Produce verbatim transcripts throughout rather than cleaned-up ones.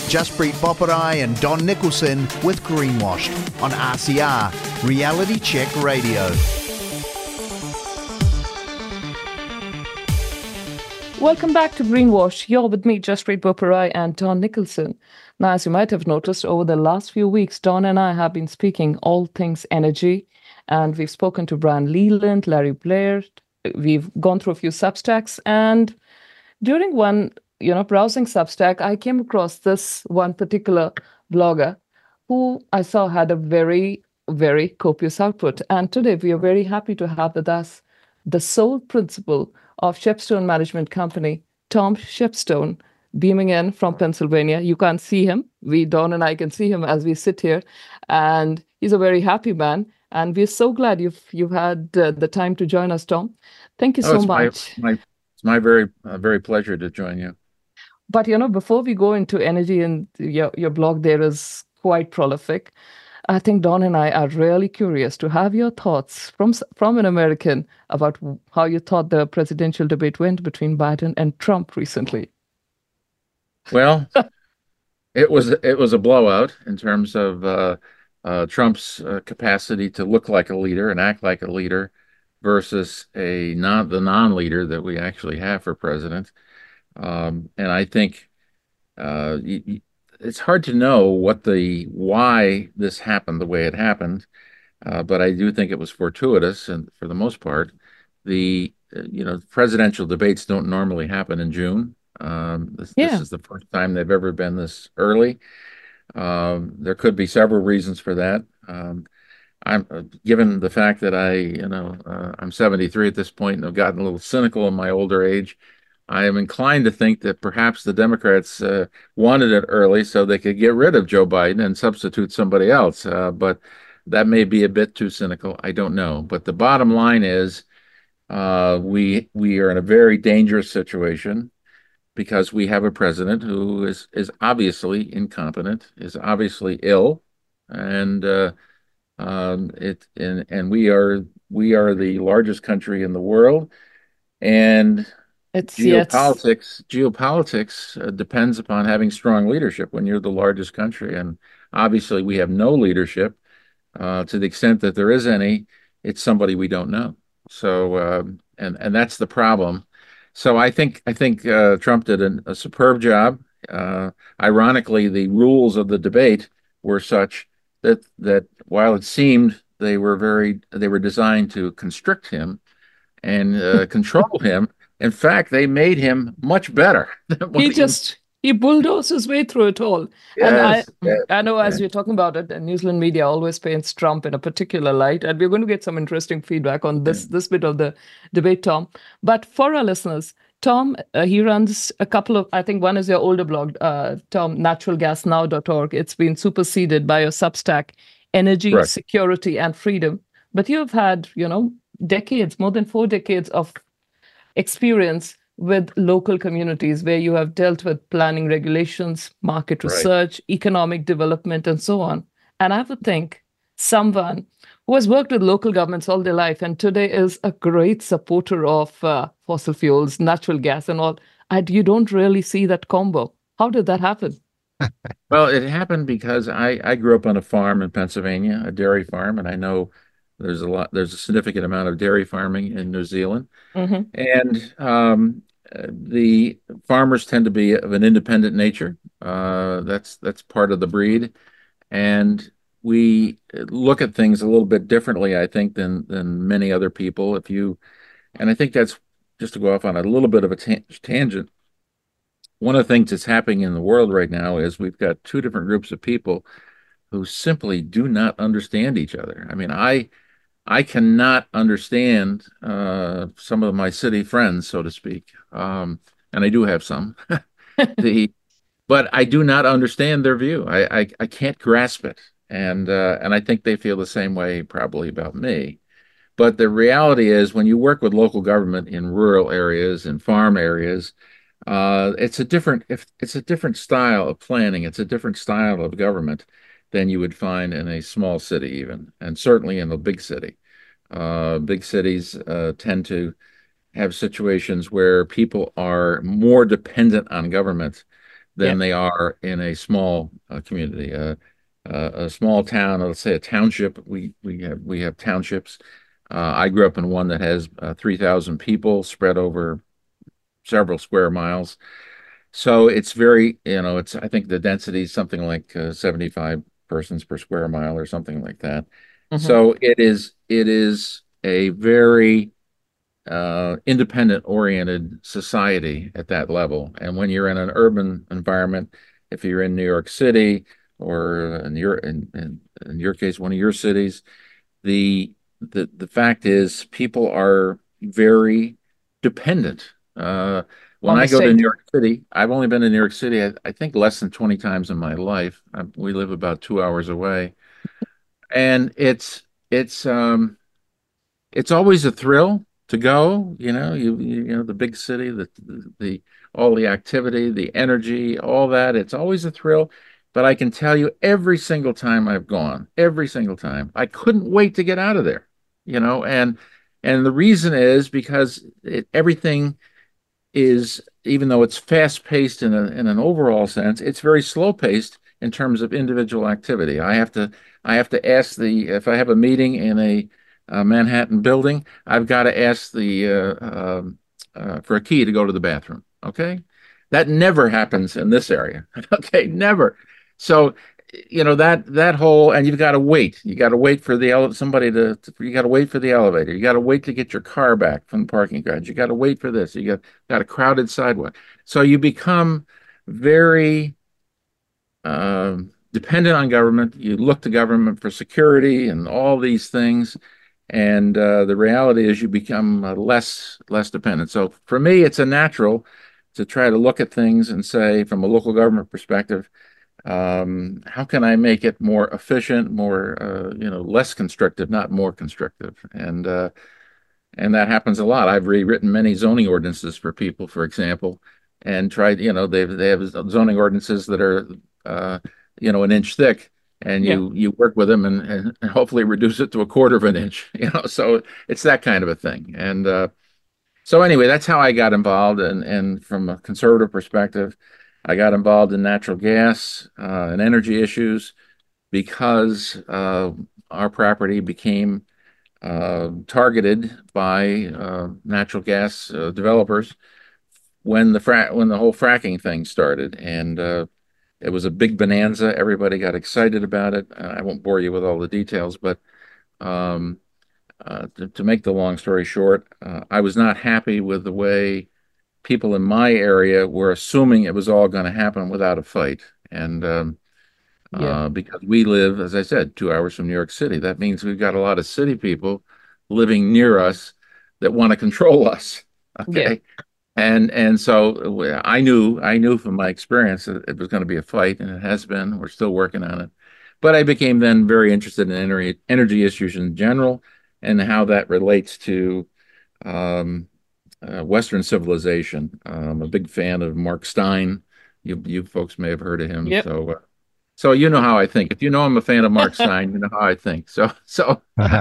Jaspreet Boparai and Don Nicholson with Greenwashed on R C R, Reality Check Radio. Welcome back to Greenwash. You're with me, Jaspreet Boparai and Don Nicholson. Now, as you might have noticed, over the last few weeks, Don and I have been speaking all things energy, and we've spoken to Brian Leland, Larry Blair. We've gone through a few Substacks, and during one, you know, browsing Substack, I came across this one particular blogger who I saw had a very, very copious output. And today we are very happy to have with us the sole principal of Shepstone Management Company, Tom Shepstone, beaming in from Pennsylvania. You can't see him. We, Don and I, can see him as we sit here. And he's a very happy man. And we're so glad you've you've had uh, the time to join us, Tom. Thank you oh, so it's much. My, my, it's my very, uh, very pleasure to join you. But, you know, before we go into energy, and your, your blog there is quite prolific, I think Don and I are really curious to have your thoughts from from an American about how you thought the presidential debate went between Biden and Trump recently. Well, it was it was a blowout in terms of uh, uh, Trump's uh, capacity to look like a leader and act like a leader versus a non the non-leader that we actually have for president. Um, and I think uh, y y it's hard to know what the why this happened the way it happened, uh, but I do think it was fortuitous, and for the most part, the uh, you know presidential debates don't normally happen in June. Um, this, Yeah. this is the first time they've ever been this early. Um, there could be several reasons for that. Um, I'm uh, given the fact that I, you know, uh, I'm seventy-three at this point and I've gotten a little cynical in my older age. I am inclined to think that perhaps the Democrats uh, wanted it early so they could get rid of Joe Biden and substitute somebody else. Uh, but that may be a bit too cynical. I don't know. But the bottom line is uh, we we are in a very dangerous situation because we have a president who is is obviously incompetent, is obviously ill, and uh, um, it and and we are we are the largest country in the world, and It's yes. geopolitics geopolitics uh, depends upon having strong leadership when you're the largest country, and obviously we have no leadership. Uh, to the extent that there is any, it's somebody we don't know. So um, and and that's the problem. So I think I think uh, Trump did an, a superb job. Uh, ironically, the rules of the debate were such that that while it seemed they were very they were designed to constrict him and uh, control him. In fact, they made him much better. than what He just he bulldozed his way through it all. And I Yes, yes, I know as yes. you're talking about it, the New Zealand media always paints Trump in a particular light, and we're going to get some interesting feedback on this this bit of the debate, Tom. But for our listeners, Tom, uh, he runs a couple of, I think one is your older blog, uh, Tom, natural gas now dot org. It's been superseded by your Substack, Energy, Correct. Security, and Freedom. But you've had, you know, decades, more than four decades of experience with local communities where you have dealt with planning regulations, market Right. research, economic development, and so on. And I would think someone who has worked with local governments all their life and today is a great supporter of uh, fossil fuels, natural gas, and all, and you don't really see that combo. How did that happen? Well, it happened because I, I grew up on a farm in Pennsylvania, a dairy farm, and I know there's a lot, there's a significant amount of dairy farming in New Zealand. Mm-hmm. And um, uh, the farmers tend to be of an independent nature. Uh, that's that's part of the breed. And we look at things a little bit differently, I think, than than many other people. If you, and I think that's just to go off on a little bit of a ta tangent. One of the things that's happening in the world right now is we've got two different groups of people who simply do not understand each other. I mean, I I cannot understand uh, some of my city friends, so to speak, um, and I do have some. the but I do not understand their view. I I, I can't grasp it, and uh, and I think they feel the same way probably about me. But the reality is, when you work with local government in rural areas and farm areas, uh, it's a different if it's a different style of planning. It's a different style of government than you would find in a small city, even, and certainly in a big city. Uh, big cities uh, tend to have situations where people are more dependent on government than they are in a small uh, community. Uh, uh, a small town, let's say a township. We we have we have townships. Uh, I grew up in one that has uh, three thousand people spread over several square miles. So it's very, you know, it's I think the density is something like uh, seventy-five persons per square mile or something like that. Hmm. So it is it is a very uh, independent oriented society at that level. And when you're in an urban environment, if you're in New York City or in your in, in, in your case, one of your cities, the the the fact is people are very dependent. Uh, when On the I go to New state. York City, I've only been to New York City, I, I think less than twenty times in my life. I, we live about two hours away, and it's it's um it's always a thrill to go. You know, you you, you know the big city, the, the the all the activity, the energy, all that. It's always a thrill. But I can tell you, every single time I've gone, every single time, I couldn't wait to get out of there. You know, and and the reason is because it, everything is, even though it's fast paced in a, in an overall sense, it's very slow paced in terms of individual activity. I have to I have to ask the if I have a meeting in a, a Manhattan building, I've got to ask the uh, um uh, for a key to go to the bathroom. Okay, that never happens in this area. Okay, never. So you know that that whole, and you've got to wait. You got to wait for the ele somebody to, to you got to wait for the elevator. You got to wait to get your car back from the parking garage. You got to wait for this. You got got a crowded sidewalk. So you become very um, dependent on government. You look to government for security and all these things. And uh, the reality is you become uh, less less dependent. So for me, it's a natural to try to look at things and say, from a local government perspective, um, how can I make it more efficient, more uh, you know, less constrictive, not more constrictive? And uh, and that happens a lot. I've rewritten many zoning ordinances for people, for example, and tried, you know, they they have zoning ordinances that are uh, you know, an inch thick, and Yeah. you you work with them and, and, and hopefully reduce it to a quarter of an inch, you know. So it's that kind of a thing. And uh, so anyway, that's how I got involved. And and from a conservative perspective, I got involved in natural gas uh, and energy issues because uh, our property became uh, targeted by uh, natural gas uh, developers when the fra when the whole fracking thing started. And uh, it was a big bonanza. Everybody got excited about it. Uh, I won't bore you with all the details, but um, uh, to, to make the long story short, uh, I was not happy with the way people in my area were assuming it was all going to happen without a fight. And um, Yeah. uh, because we live, as I said, two hours from New York City, that means we've got a lot of city people living near us that want to control us. Yeah. Okay. And and so uh, I knew I knew from my experience that it was going to be a fight, and it has been. We're still working on it. But I became then very interested in energy energy issues in general and how that relates to um, uh, Western civilization. I'm a big fan of Mark Stein. You you folks may have heard of him. Yep. So uh, so you know how I think. If you know I'm a fan of Mark Stein, you know how I think. So so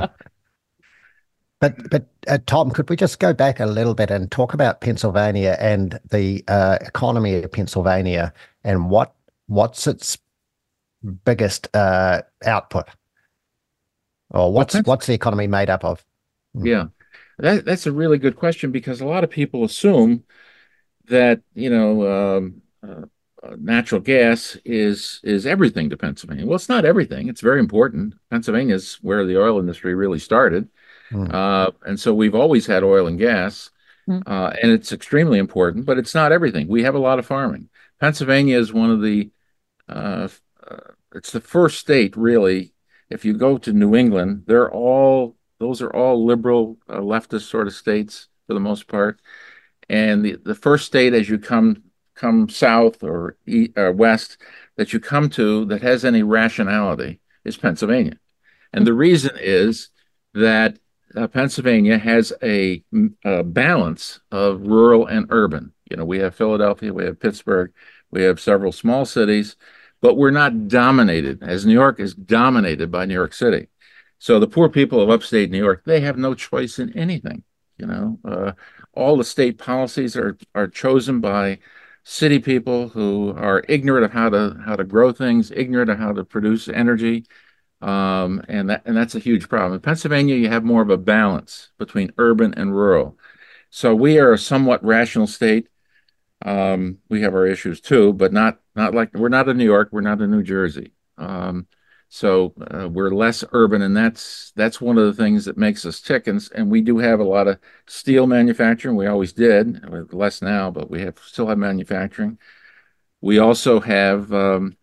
But but uh, Tom, could we just go back a little bit and talk about Pennsylvania and the uh, economy of Pennsylvania and what what's its biggest uh, output, or what's well, what's the economy made up of? yeah, that that's a really good question because a lot of people assume that you know um, uh, uh, natural gas is is everything to Pennsylvania. Well, it's not everything. It's very important. Pennsylvania is where the oil industry really started, Mm. uh, and so we've always had oil and gas, Mm. uh, and it's extremely important. But it's not everything. We have a lot of farming. Pennsylvania is one of the uh, uh, it's the first state really. If you go to New England, they're all those are all liberal, uh, leftist sort of states for the most part. And the, the first state as you come come south or e or west that you come to that has any rationality is Pennsylvania. And the reason is that uh, Pennsylvania has a, a balance of rural and urban. You know, we have Philadelphia, we have Pittsburgh, we have several small cities, but we're not dominated, as New York is dominated by New York City. So the poor people of upstate New York, they have no choice in anything. You know, uh, all the state policies are are chosen by city people who are ignorant of how to how to grow things, ignorant of how to produce energy, um, and that and that's a huge problem. In Pennsylvania, you have more of a balance between urban and rural. So we are a somewhat rational state. Um, we have our issues too, but not not like we're not in New York, we're not in New Jersey. Um, so uh, we're less urban, and that's that's one of the things that makes us tick. And, and we do have a lot of steel manufacturing. We always did, less now, but we have still have manufacturing. We also have um,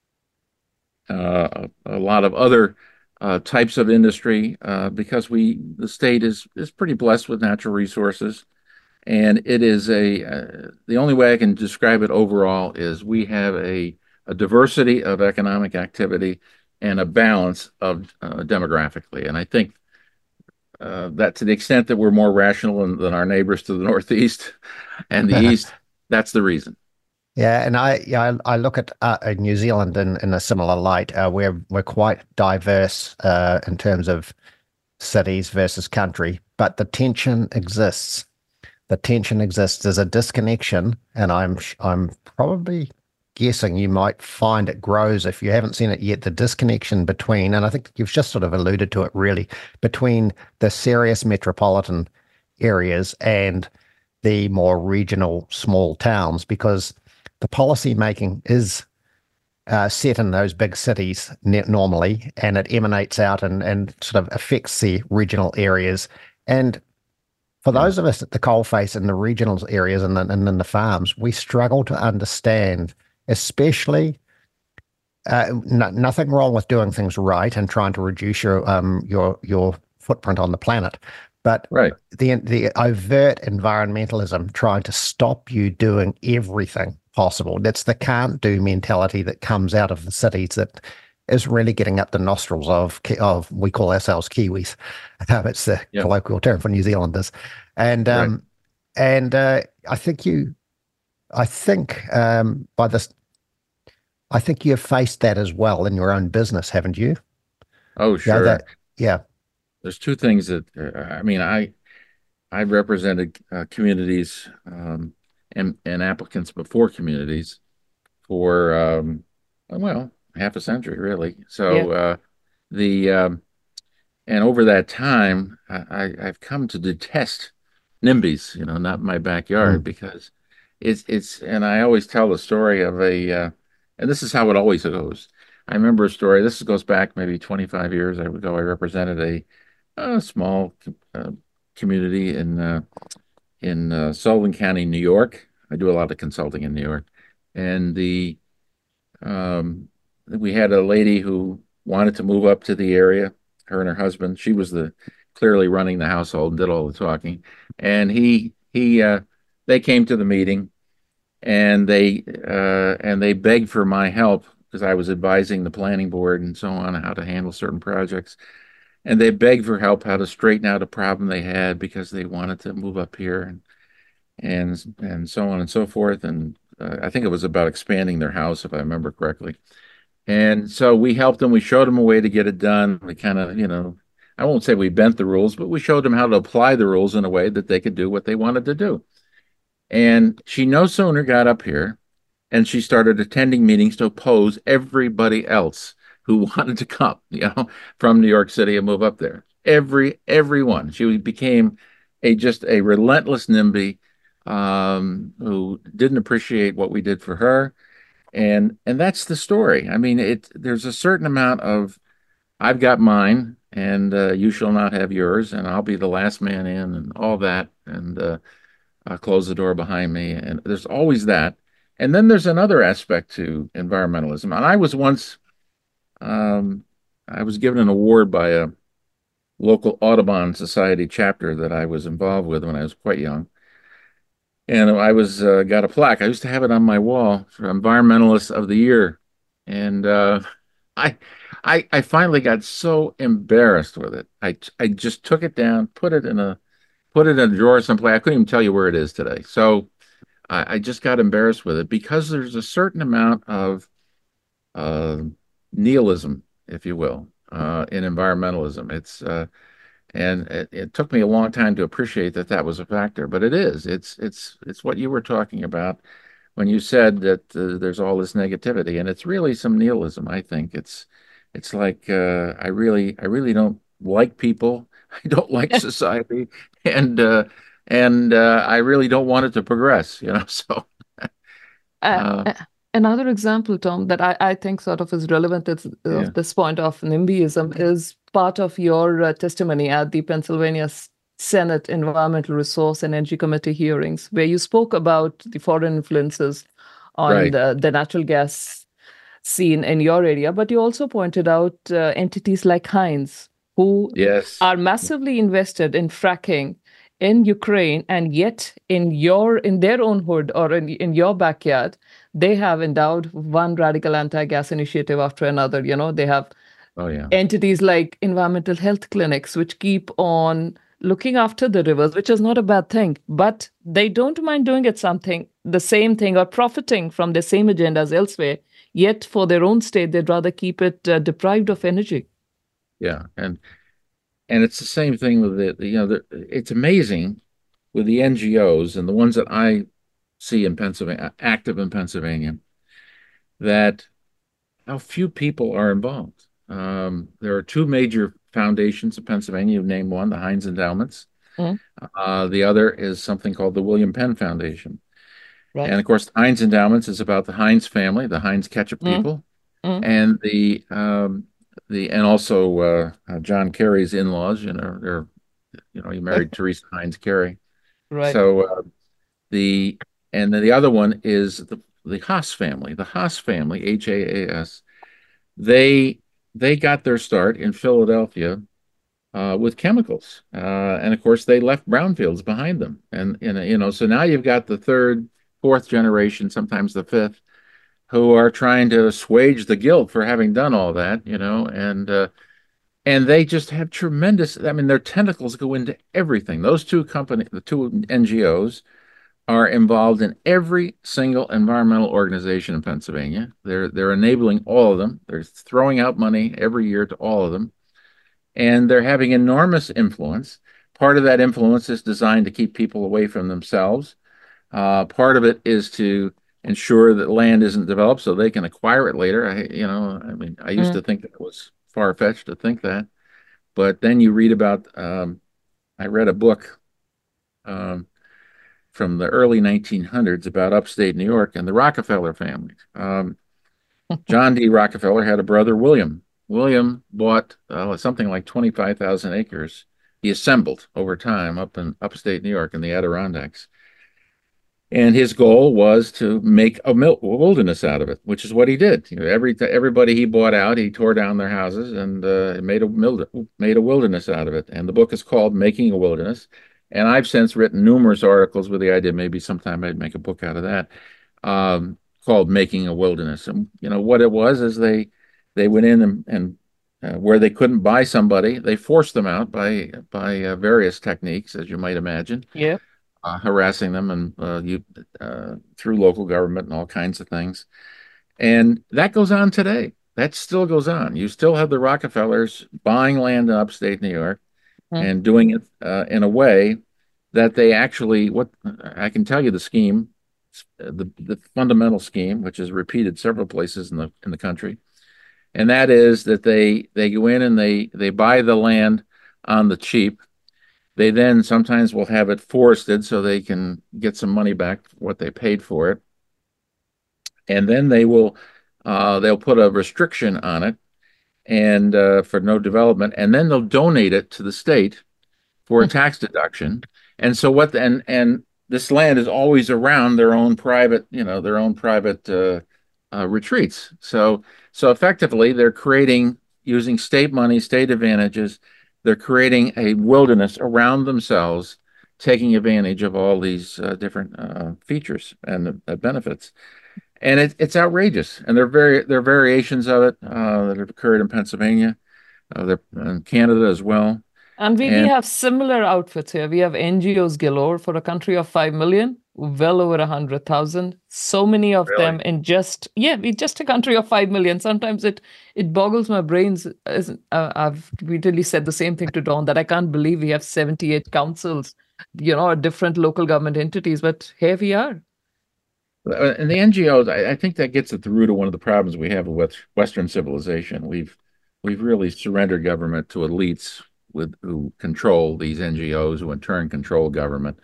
uh, a, a lot of other uh, types of industry uh, because we the state is is pretty blessed with natural resources. And it is a, uh, the only way I can describe it overall is we have a, a diversity of economic activity and a balance of uh, demographically. And I think uh, that to the extent that we're more rational than, than our neighbors to the northeast and the east, that's the reason. Yeah, and I yeah I, I look at uh, New Zealand in, in a similar light. Uh, we're we're quite diverse uh, in terms of cities versus country, but the tension exists. The tension exists. There's a disconnection, and I'm I'm probably guessing you might find it grows if you haven't seen it yet. The disconnection between, and I think you've just sort of alluded to it, really, between the serious metropolitan areas and the more regional small towns, because the policy making is uh, set in those big cities normally, and it emanates out and, and sort of affects the regional areas. And for those of us at the coalface in the regional areas and, and in the farms, we struggle to understand, especially uh, no, nothing wrong with doing things right and trying to reduce your um, your your footprint on the planet, but right. the the overt environmentalism trying to stop you doing everything possible. That's the can't do mentality that comes out of the cities that is really getting up the nostrils of, of we call ourselves Kiwis. Um, it's the yep. colloquial term for New Zealanders. And um, right. and uh, I think you, I think um, by this, I think you've faced that as well in your own business, haven't you? Oh, sure. Yeah. That, yeah. There's two things that, uh, I mean, I, I represented uh, communities um, and, and applicants before communities for, um, well, half a century, really. So yeah. uh, the, um, and over that time, I, I've come to detest NIMBYs, you know, not my backyard, mm. because it's, it's, and I always tell the story of a, uh, and this is how it always goes. I remember a story, this goes back maybe twenty-five years ago. I represented a, a small uh, community in, uh, in uh, Sullivan County, New York. I do a lot of consulting in New York. And the, um, we had a lady who wanted to move up to the area, her and her husband. She was the clearly running the household and did all the talking. And he, he, uh, they came to the meeting and they, uh, and they begged for my help because I was advising the planning board and so on, how to handle certain projects. And they begged for help, how to straighten out a problem they had because they wanted to move up here and, and, and so on and so forth. And uh, I think it was about expanding their house, if I remember correctly. And so we helped them. We showed them a way to get it done. We kind of, you know, I won't say we bent the rules, but we showed them how to apply the rules in a way that they could do what they wanted to do. And she no sooner got up here and she started attending meetings to oppose everybody else who wanted to come, you know, from New York City and move up there. Every, everyone. She became a just a relentless NIMBY um, who didn't appreciate what we did for her. And and that's the story. I mean, it there's a certain amount of I've got mine and uh, you shall not have yours, and I'll be the last man in and all that, and uh, I'll close the door behind me. And there's always that. And then there's another aspect to environmentalism. And I was once, um, I was given an award by a local Audubon Society chapter that I was involved with when I was quite young. And I was uh, got a plaque. I used to have it on my wall for Environmentalist of the Year. And uh, I, I, I finally got so embarrassed with it. I, I just took it down, put it in a, put it in a drawer someplace. I couldn't even tell you where it is today. So I, I just got embarrassed with it because there's a certain amount of uh, nihilism, if you will, uh, in environmentalism. It's uh, and it, it took me a long time to appreciate that that was a factor, but it is. It's it's it's what you were talking about when you said that uh, there's all this negativity, and it's really some nihilism. I think it's it's like uh, I really I really don't like people. I don't like society, and uh, and uh, I really don't want it to progress. You know, so. Uh, Uh, uh, another example, Tom, that I, I think sort of is relevant at yeah. of this point of NIMBYism is part of your uh, testimony at the Pennsylvania S- Senate Environmental Resource and Energy Committee hearings, where you spoke about the foreign influences on Right. the, the natural gas scene in your area, but you also pointed out uh, entities like Heinz, who Yes. are massively invested in fracking in Ukraine, and yet in your in their own hood or in, in your backyard, they have endowed one radical anti-gas initiative after another. You know, they have Oh yeah. entities like environmental health clinics, which keep on looking after the rivers, which is not a bad thing, but they don't mind doing it something, the same thing, or profiting from the same agendas elsewhere. Yet for their own state, they'd rather keep it uh, deprived of energy. Yeah, and and it's the same thing with the, the you know the, it's amazing with the N G Os and the ones that I see in Pennsylvania, active in Pennsylvania, that how few people are involved. Um, there are two major foundations in Pennsylvania. You've named one, the Heinz Endowments. Mm. Uh, the other is something called the William Penn Foundation. Right. And of course, the Heinz Endowments is about the Heinz family, the Heinz ketchup Mm. people, Mm. and the um, the and also uh, uh, John Kerry's in-laws. You know, they're you know he married Teresa Heinz Kerry. Right. So uh, the and then the other one is the the Haas family. The Haas family, H A A S. They they got their start in Philadelphia uh, with chemicals, uh, and of course they left brownfields behind them. And, and you know, so now you've got the third, fourth generation, sometimes the fifth, who are trying to assuage the guilt for having done all that. You know, and uh, and they just have tremendous. I mean, their tentacles go into everything. Those two companies, the two N G Os, are involved in every single environmental organization in Pennsylvania. They're they're enabling all of them. They're throwing out money every year to all of them, and they're having enormous influence. Part of that influence is designed to keep people away from themselves. Uh, part of it is to ensure that land isn't developed so they can acquire it later. I, you know, I mean, I used Mm. to think that it was far-fetched to think that, but then you read about. Um, I read a book. Um, from the early nineteen hundreds about upstate New York and the Rockefeller family. Um, John D. Rockefeller had a brother, William. William bought uh, something like twenty-five thousand acres. He assembled over time up in upstate New York in the Adirondacks. And his goal was to make a wilderness out of it, which is what he did. You know, every everybody he bought out, he tore down their houses and uh, made a made a wilderness out of it. And the book is called Making a Wilderness. And I've since written numerous articles with the idea maybe sometime I'd make a book out of that, um, called Making a Wilderness. And you know what it was is they they went in and, and uh, where they couldn't buy somebody, they forced them out by by uh, various techniques, as you might imagine. Yeah. Uh, harassing them and uh, you uh, through local government and all kinds of things, and that goes on today. That still goes on. You still have the Rockefellers buying land in upstate New York Mm. and doing it uh, in a way that they actually. What I can tell you, the scheme, the the fundamental scheme, which is repeated several places in the in the country, and that is that they they go in and they they buy the land on the cheap. They then sometimes will have it forested so they can get some money back for what they paid for it. And then they will uh, they'll put a restriction on it and uh, for no development, and then they'll donate it to the state for a tax deduction. And so what the, and and this land is always around their own private, you know, their own private uh, uh, retreats. So so effectively they're creating using state money, state advantages. They're creating a wilderness around themselves, taking advantage of all these uh, different uh, features and uh, benefits, and it, it's outrageous. And there are very there are variations of it uh, that have occurred in Pennsylvania, uh, they're in Canada as well. And we, we And have similar outfits here. We have N G Os galore for a country of five million, well over one hundred thousand. So many of Really? them in just, yeah, we just a country of five million. Sometimes it it boggles my brains. As, uh, I've repeatedly said the same thing to Don, that I can't believe we have seventy-eight councils, you know, or different local government entities, but here we are. Uh, And the N G Os, I, I think that gets at the root of one of the problems we have with Western civilization. We've we've really surrendered government to elites with who control these N G Os, who in turn control government.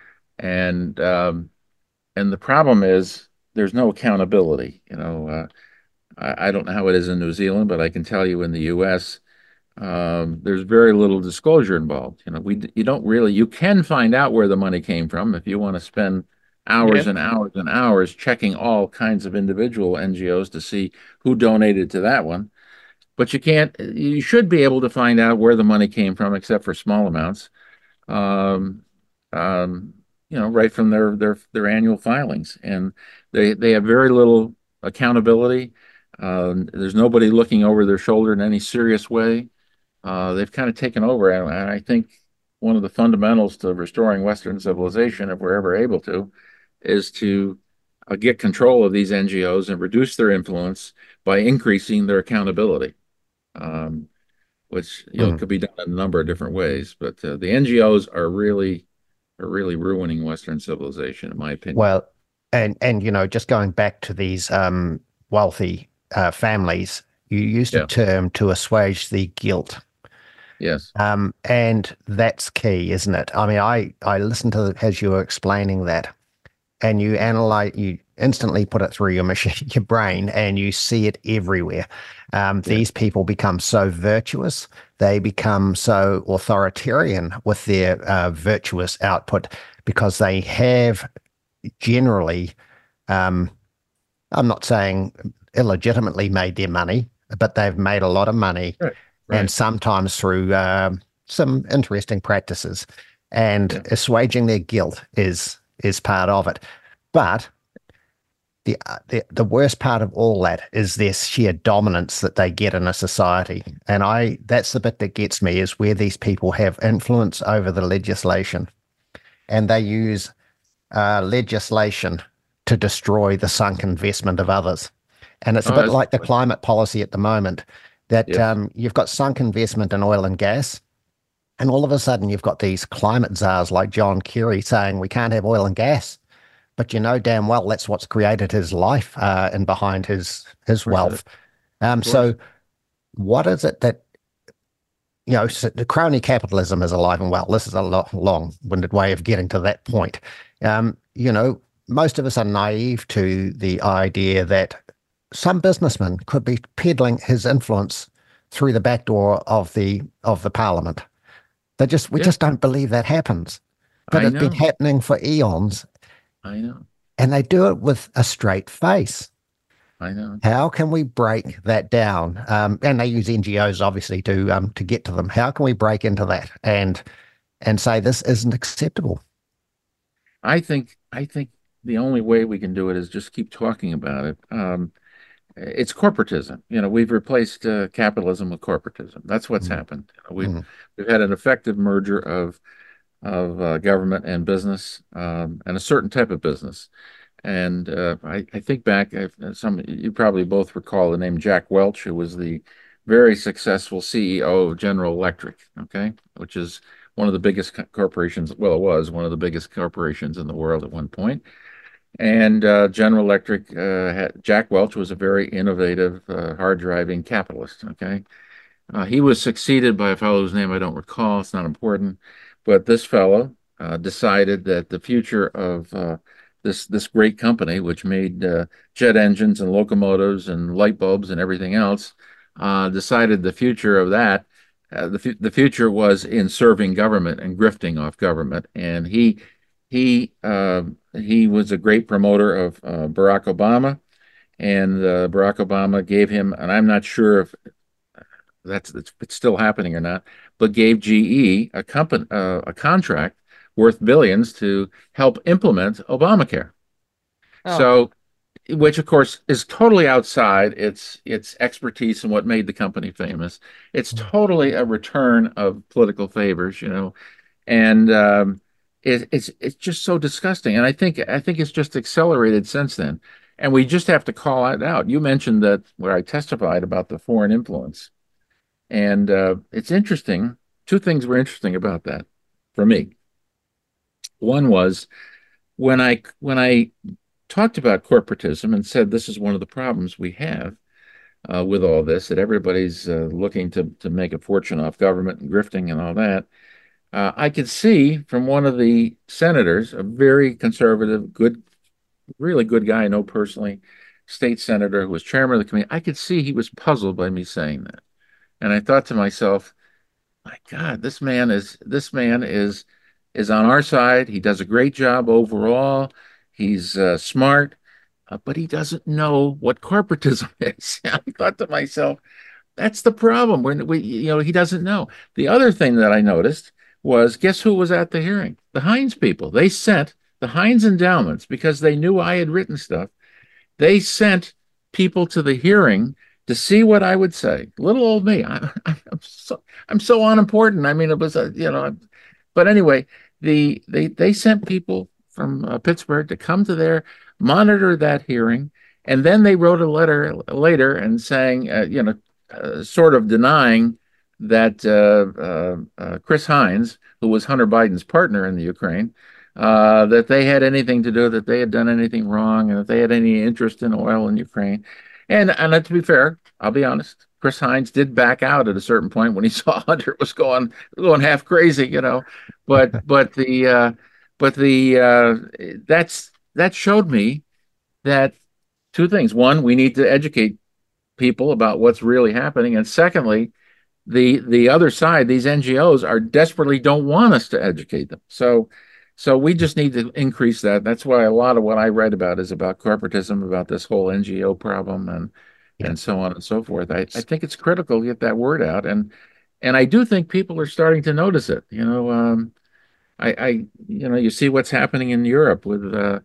And um, and the problem is there's no accountability. You know, uh, I, I don't know how it is in New Zealand, but I can tell you in the U S, um, there's very little disclosure involved. You know, we you don't really you can find out where the money came from if you want to spend hours Yeah. and hours and hours checking all kinds of individual N G Os to see who donated to that one. But you can't. You should be able to find out where the money came from, except for small amounts. Um, um, you know, right from their their their annual filings, and they they have very little accountability. Um, there's nobody looking over their shoulder in any serious way. Uh, they've kind of taken over, and, and I think one of the fundamentals to restoring Western civilization, if we're ever able to, is to uh, get control of these N G Os and reduce their influence by increasing their accountability, um, which you know Mm. could be done in a number of different ways. But uh, the N G Os are really are really ruining Western civilization, in my opinion. Well, and and you know, just going back to these um, wealthy uh, families, you used a Yeah. term to assuage the guilt. Yes. Um, and that's key, isn't it? I mean, I, I listened to the, as you were explaining that, and you analyze, you instantly put it through your machine, your brain, and you see it everywhere. Um, Yeah. These people become so virtuous, they become so authoritarian with their uh, virtuous output because they have generally, um, I'm not saying illegitimately made their money, but they've made a lot of money, Right. and Right. sometimes through um, some interesting practices. And Yeah. assuaging their guilt is is part of it. But the, uh, the the worst part of all that is their sheer dominance that they get in a society. And I that's the bit that gets me, is where these people have influence over the legislation, and they use uh, legislation to destroy the sunk investment of others. And it's a Oh, bit that's like the climate policy at the moment, that Yes. um, you've got sunk investment in oil and gas, and all of a sudden you've got these climate czars like John Kerry saying we can't have oil and gas. But you know damn well that's what's created his life uh, and behind his his course it wealth. Um, Of course. so what is it that, you know, so the crony capitalism is alive and well? This is a lo- long-winded way of getting to that point. Um, you know, most of us are naive to the idea that some businessman could be peddling his influence through the back door of the of the parliament. They just we Yeah. just don't believe that happens. But I it's been know. happening for eons, I know. and they do it with a straight face. I know. How can we break that down? Um, and they use N G Os obviously to um, to get to them. How can we break into that and and say this isn't acceptable? I think I think the only way we can do it is just keep talking about it. Um, it's corporatism. You know, we've replaced uh, capitalism with corporatism. That's what's Mm. happened. We've Mm. we've had an effective merger of of uh, government and business, um, and a certain type of business. And uh, I, I think back, uh, some you probably both recall the name Jack Welch, who was the very successful C E O of General Electric, okay, which is one of the biggest co- corporations. Well, it was one of the biggest corporations in the world at one point. And uh, General Electric, uh, had, Jack Welch was a very innovative, uh, hard-driving capitalist, okay. Uh, he was succeeded by a fellow whose name I don't recall. It's not important, but this fellow uh, decided that the future of uh, this this great company, which made uh, jet engines and locomotives and light bulbs and everything else, uh, decided the future of that, uh, the fu the future was in serving government and grifting off government. And he he uh, he was a great promoter of uh, Barack Obama, and uh, Barack Obama gave him, and I'm not sure if that's it's, it's still happening or not, but gave G E a company uh, a contract worth billions to help implement Obamacare. Oh, So, which of course is totally outside its its expertise and what made the company famous. It's totally a return of political favors, you know, and um, it, it's it's just so disgusting. And I think I think it's just accelerated since then. And we just have to call it out. You mentioned that where I testified about the foreign influence. And uh, it's interesting. Two things were interesting about that for me. One was when I when I talked about corporatism and said this is one of the problems we have uh, with all this, that everybody's uh, looking to to make a fortune off government and grifting and all that. Uh, I could see from one of the senators, a very conservative, good, really good guy I know personally, state senator who was chairman of the committee. I could see he was puzzled by me saying that, and I thought to myself, my God, this man is this man is is on our side. He does a great job overall. He's uh, smart, uh, but he doesn't know what corporatism is. I thought to myself, that's the problem. We're, we, you know, he doesn't know. The other thing that I noticed was, guess who was at the hearing? The Heinz people. They sent the Heinz endowments because they knew I had written stuff. They sent people to the hearing to see what I would say. Little old me. I, I'm so I'm so unimportant. I mean, it was a you know, but anyway, the they they sent people from uh, Pittsburgh to come to there, monitor that hearing, and then they wrote a letter later and saying, uh, you know, uh, sort of denying that uh, uh, uh, Chris Heinz, who was Hunter Biden's partner in the Ukraine, uh, that they had anything to do, that they had done anything wrong, and that they had any interest in oil in Ukraine. And and to be fair, I'll be honest, Chris Heinz did back out at a certain point when he saw Hunter was going going half crazy, you know. But but the uh, but the uh, that's that showed me that two things. One, we need to educate people about what's really happening, and secondly, the the other side, these N G Os, are desperately don't want us to educate them. So. So we just need to increase that. That's why a lot of what I write about is about corporatism, about this whole N G O problem, and Yeah. and so on and so forth. I, I think it's critical to get that word out, and and I do think people are starting to notice it. You know, um, I, I you know you see what's happening in Europe with, uh,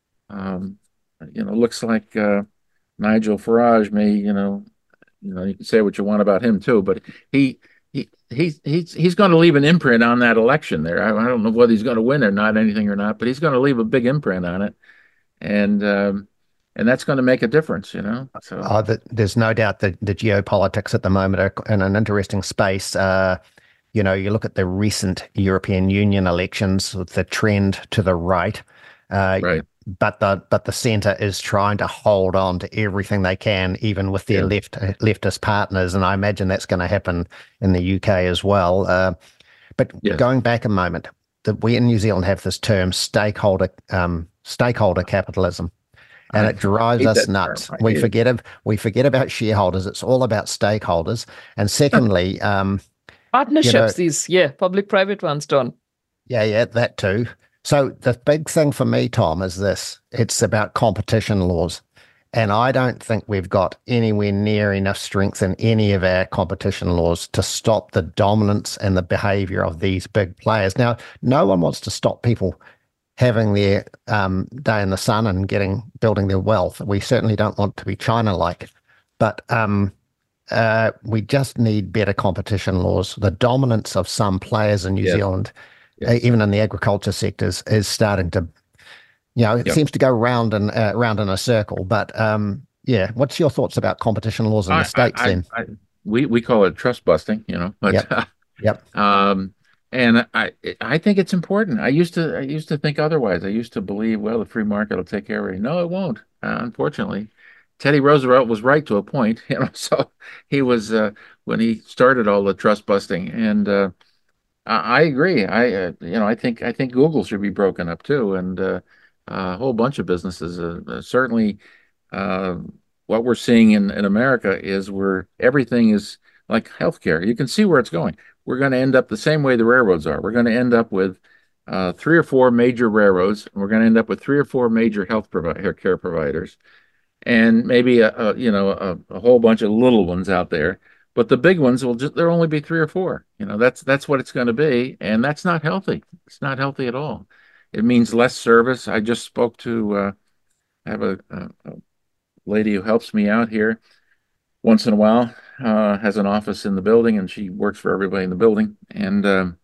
um, you know, looks like uh, Nigel Farage may, you know, you know, you can say what you want about him too, but he he he's he's he's going to leave an imprint on that election there. I, I don't know whether he's going to win or not, anything or not, but he's going to leave a big imprint on it, and um, and that's going to make a difference, you know. So Uh, the, there's no doubt that the geopolitics at the moment are in an interesting space. Uh, you know, you look at the recent European Union elections with the trend to the right, uh, right, but the but the centre is trying to hold on to everything they can, even with their Yeah. left leftist partners, and I imagine that's going to happen in the U K as well. Uh, but Yes. going back a moment, that we in New Zealand have this term stakeholder um, stakeholder capitalism. And I it drives hate us that term. nuts. I We hate it. forget of we forget about shareholders. It's all about stakeholders. And secondly, um, Partnerships, these, yeah, public-private ones, Don. yeah, yeah, that too. So the big thing for me, Tom, is this: it's about competition laws, and I don't think we've got anywhere near enough strength in any of our competition laws to stop the dominance and the behaviour of these big players. Now, no one wants to stop people having their um, day in the sun and getting building their wealth. We certainly don't want to be China-like, but um, uh, we just need better competition laws. The dominance of some players in New Yes. Zealand, Yes. uh, even in the agriculture sectors, is starting to, you know, it Yep. seems to go round and uh, round in a circle. But um, yeah, what's your thoughts about competition laws in I- the States I- then? I- we we call it trust busting, you know. But Yep. Yep. um, and I I think it's important. I used to I used to think otherwise. I used to believe, well, the free market will take care of it. No, it won't. Uh, unfortunately, Teddy Roosevelt was right to a point, you know. So he was uh, when he started all the trust busting, and uh, I, I agree. I uh, you know I think I think Google should be broken up too, and uh, a whole bunch of businesses. Uh, uh, certainly, uh, what we're seeing in in America is where everything is like healthcare. You can see where it's going. We're going to end up the same way the railroads are. We're going to end up with uh, three or four major railroads. And we're going to end up with three or four major health provi care providers, and maybe a, a you know a, a whole bunch of little ones out there. But the big ones will just there'll only be three or four. You know, that's that's what it's going to be, and that's not healthy. It's not healthy at all. It means less service. I just spoke to uh, I have a, a, a lady who helps me out here once in a while, uh, has an office in the building, and she works for everybody in the building. And um,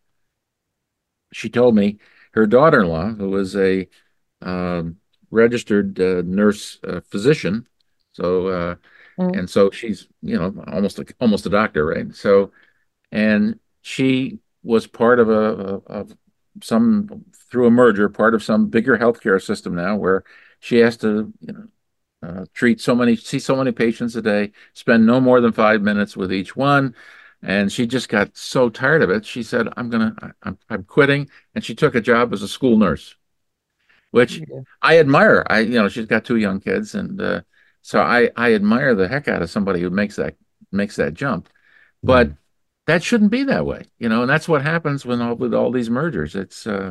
she told me her daughter-in-law, who is a um, registered uh, nurse uh, physician, so uh, Mm. and so she's you know almost a, almost a doctor, right? So and she was part of a of some through a merger, part of some bigger healthcare system now, where She has to, you know, uh, treat so many, see so many patients a day, spend no more than five minutes with each one. And she just got so tired of it. She said, I'm gonna, I'm, I'm quitting. And she took a job as a school nurse, which Yeah. I admire. I, you know, she's got two young kids. And uh, so I, I admire the heck out of somebody who makes that, makes that jump. But Mm. that shouldn't be that way, you know, and that's what happens when all, with all these mergers. It's, uh,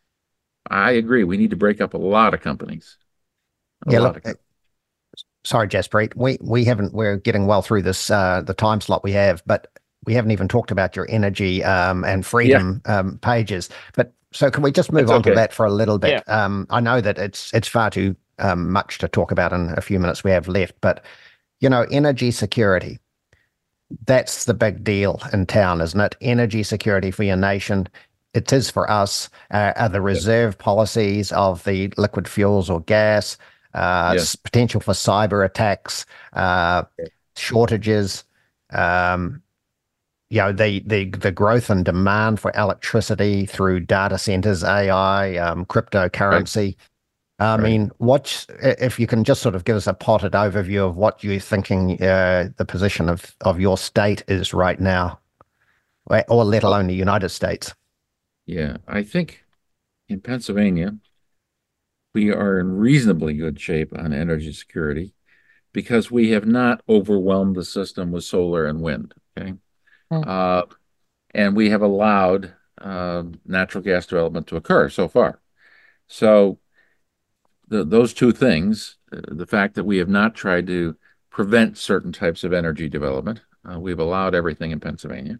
I agree. We need to break up a lot of companies. A Yeah, lot look, of uh, companies. sorry, Jaspreet. We we haven't. We're getting well through this uh, the time slot we have, but we haven't even talked about your energy um, and Yeah, freedom um, pages. But so can we just move that's on to okay. that for a little Yeah. bit? Um, I know that it's it's far too um, much to talk about in a few minutes we have left, but you know, energy security. That's the big deal in town, isn't it? Energy security for your nation. It is for us. Uh, are the Yeah. reserve policies of the liquid fuels or gas, uh, Yeah. s- potential for cyber attacks, uh, Yeah. shortages, um, you know, the, the, the growth and demand for electricity through data centers, A I, um, Right. cryptocurrency. I Right. mean, what if you can just sort of give us a potted overview of what you're thinking uh, the position of, of your state is right now, or or let Well, alone the United States? yeah, I think in Pennsylvania, we are in reasonably good shape on energy security because we have not overwhelmed the system with solar and wind. Okay. Mm. Uh, and we have allowed uh, natural gas development to occur so far. So the, those two things, uh, the fact that we have not tried to prevent certain types of energy development, uh, we've allowed everything in Pennsylvania,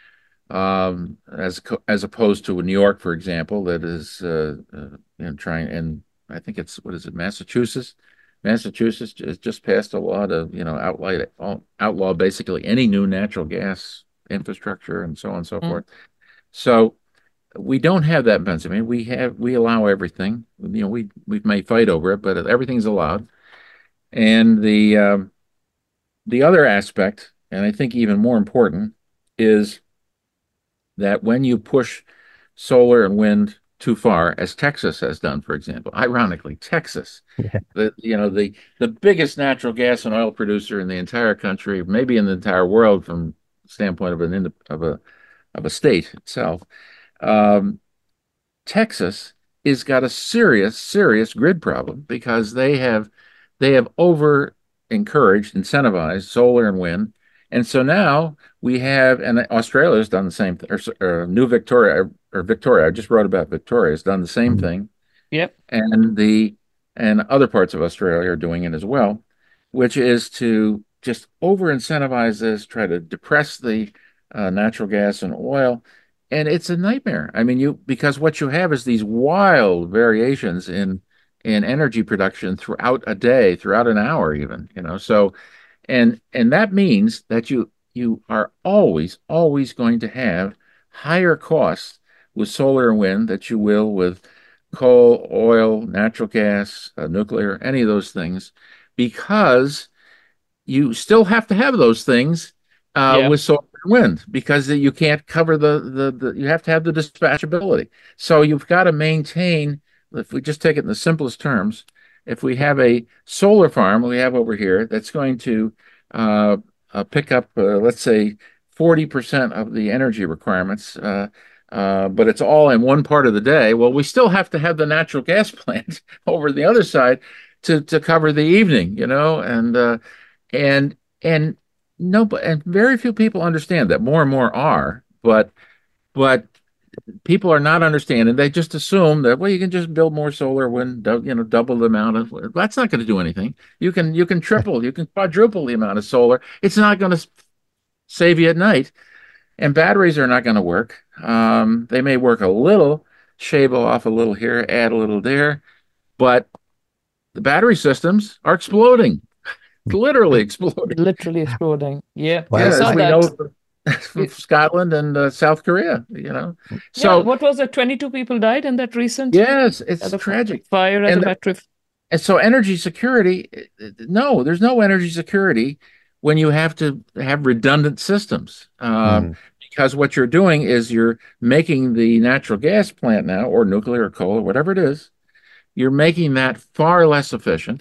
um, as as opposed to New York, for example, that is uh, uh, you know, trying. And I think it's, what is it, Massachusetts? Massachusetts has just passed a law to, you know, outlaw outlaw basically any new natural gas infrastructure and so on and so Mm. forth. So we don't have that in Pennsylvania. We have we allow everything. You know, we we may fight over it, but everything's allowed. And the um, the other aspect, and I think even more important, is that when you push solar and wind too far, as Texas has done, for example, ironically, Texas, Yeah. the you know the the biggest natural gas and oil producer in the entire country, maybe in the entire world, from the standpoint of an of a of a state itself. Um, Texas is got a serious, serious grid problem because they have they have over encouraged, incentivized solar and wind. And so now we have, and Australia has done the same thing, or, or New Victoria, or, or Victoria, I just wrote about Victoria, has done the same Mm. thing. Yep. And the and other parts of Australia are doing it as well, which is to just over incentivize this, try to depress the uh, natural gas and oil, and it's a nightmare. I mean, you because what you have is these wild variations in in energy production throughout a day, throughout an hour, even, you know. So and and that means that you you are always, always going to have higher costs with solar and wind that you will with coal, oil, natural gas, uh, nuclear, any of those things, because you still have to have those things uh, Yeah. with solar and wind because you can't cover the, the the you have to have the dispatchability. So you've got to maintain. If we just take it in the simplest terms, if we have a solar farm we have over here that's going to uh, uh, pick up, uh, let's say, forty percent of the energy requirements, uh, uh, but it's all in one part of the day. Well, we still have to have the natural gas plant over the other side to to cover the evening, you know, and uh, and and no, but and very few people understand that. More and more are, but but people are not understanding. They just assume that, well, you can just build more solar when you know double the amount of. That's not going to do anything. You can you can triple, you can quadruple the amount of solar. It's not going to save you at night. And batteries are not going to work. Um, they may work a little, shave off a little here, add a little there, but the battery systems are exploding, literally exploding. Literally exploding. Yeah. I Well, Yeah, as saw I, we that. know from Y- Scotland and uh, South Korea, you know. Yeah. So What was it? twenty-two people died in that recent yes, at it's the f- tragic. fire at the And battery. f- and so energy security, no, there's no energy security when you have to have redundant systems. Um, mm, because what you're doing is you're making the natural gas plant now, or nuclear or coal or whatever it is, you're making that far less efficient.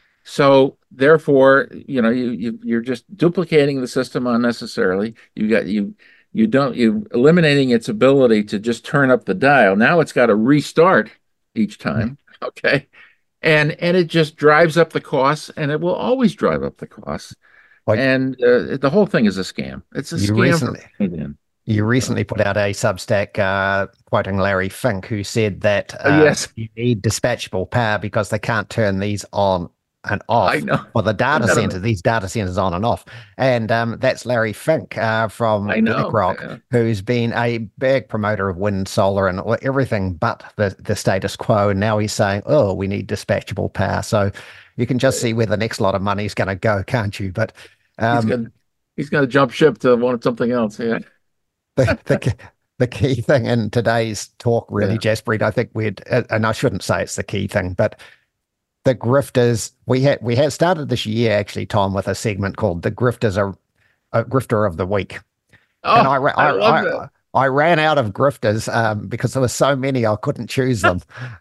So therefore, you know, you, you you're just duplicating the system unnecessarily. You got you you don't you eliminating its ability to just turn up the dial. Now it's got to restart each time. Okay. And and it just drives up the costs, and it will always drive up the costs. Like, and uh, the whole thing is a scam. It's a you scam. Recently, for you recently put out a Substack uh, quoting Larry Fink, who said that uh, uh, yes. you need dispatchable power because they can't turn these on and off. I know. For the data center, these data centers on and off. And um, that's Larry Fink uh, from BlackRock, yeah. who's been a big promoter of wind, solar, and everything but the, the status quo. And now he's saying, oh, we need dispatchable power. So you can just see where the next lot of money is going to go, can't you? But um, he's going to jump ship to want something else. Yeah. the, the, the key thing in today's talk, really, yeah. Jaspreet, I think we'd, and I shouldn't say it's the key thing, but the grifters, we had we had started this year actually, Tom, with a segment called "The Grifters Are a Grifter of the Week," oh, and I I, I, love I, that. I, I ran out of grifters um, because there were so many I couldn't choose them.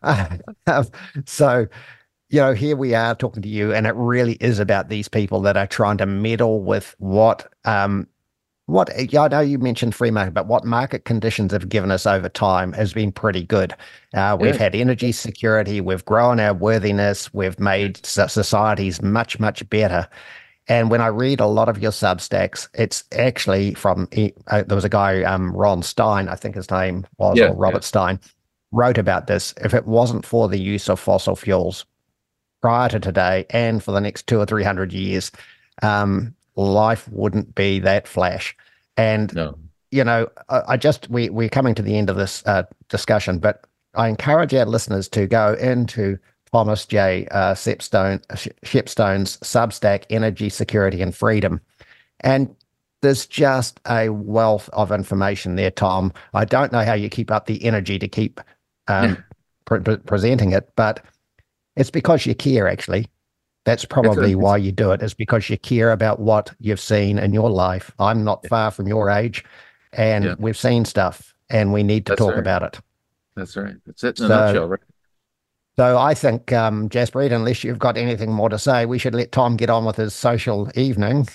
um, so, you know, here we are talking to you, and it really is about these people that are trying to meddle with what. Um, What yeah, I know you mentioned free market, but what market conditions have given us over time has been pretty good. Uh, we've yeah. had energy security, we've grown our worthiness, we've made societies much, much better. And when I read a lot of your Substacks, it's actually from, uh, there was a guy, um, Ron Stein, I think his name was, yeah, or Robert yeah. Stein, wrote about this. If it wasn't for the use of fossil fuels prior to today and for the next two or three hundred years, um, life wouldn't be that flash. And, no. you know, I, I just, we, we're coming to the end of this uh, discussion, but I encourage our listeners to go into Thomas J. Uh, Shepstone, Shepstone's Substack, Energy, Security, and Freedom. And there's just a wealth of information there, Tom. I don't know how you keep up the energy to keep um, pre- pre- presenting it, but it's because you care, actually. That's probably it's a, why you do it, is because you care about what you've seen in your life. I'm not yeah. far from your age, and yeah. we've seen stuff, and we need to That's talk right. about it. That's right. That's it in so, a nutshell, right? So I think, um, Jaspreet, unless you've got anything more to say, we should let Tom get on with his social evening.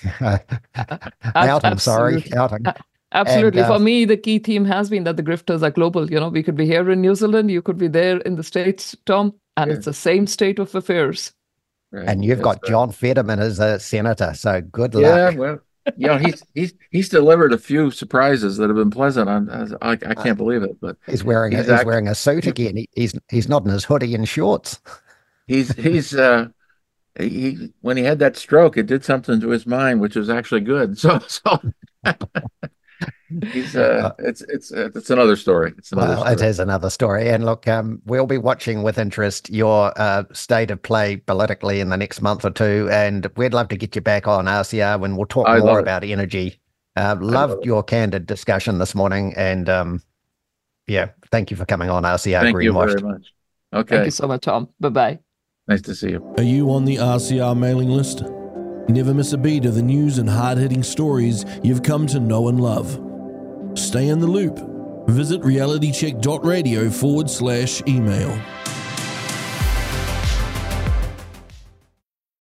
outing, sorry, outing. Absolutely. And, uh, For me, the key theme has been that the grifters are global. You know, we could be here in New Zealand, you could be there in the States, Tom, and yeah. it's the same state of affairs. Right. And you've That's got John right. Fetterman as a senator, so good yeah, luck. Yeah, well, you know, he's he's he's delivered a few surprises that have been pleasant. On I, I can't believe it, but he's wearing he's, a, he's wearing a suit again. He, he's he's not in his hoodie and shorts. He's he's uh he when he had that stroke, it did something to his mind, which was actually good. So so. He's uh, it's it's it's another story. It's another well, story. It is another story. And look, um, we'll be watching with interest your uh, state of play politically in the next month or two, and we'd love to get you back on R C R when we'll talk I more about it. energy. Uh, loved your candid discussion this morning, and um, yeah, thank you for coming on R C R Thank Greenwashed. you very much. Okay, thank you so much, Tom. Bye bye. Nice to see you. Are you on the R C R mailing list? Never miss a beat of the news and hard-hitting stories you've come to know and love. Stay in the loop. Visit realitycheck.radio forward slash email.